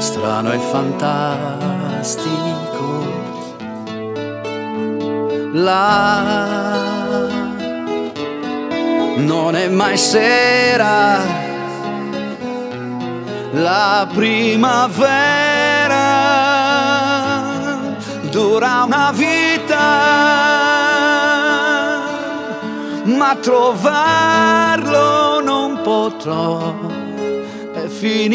strano e fantastico. Là non è mai sera, la primavera dura una vita, ma trovarlo non potrò, è finito.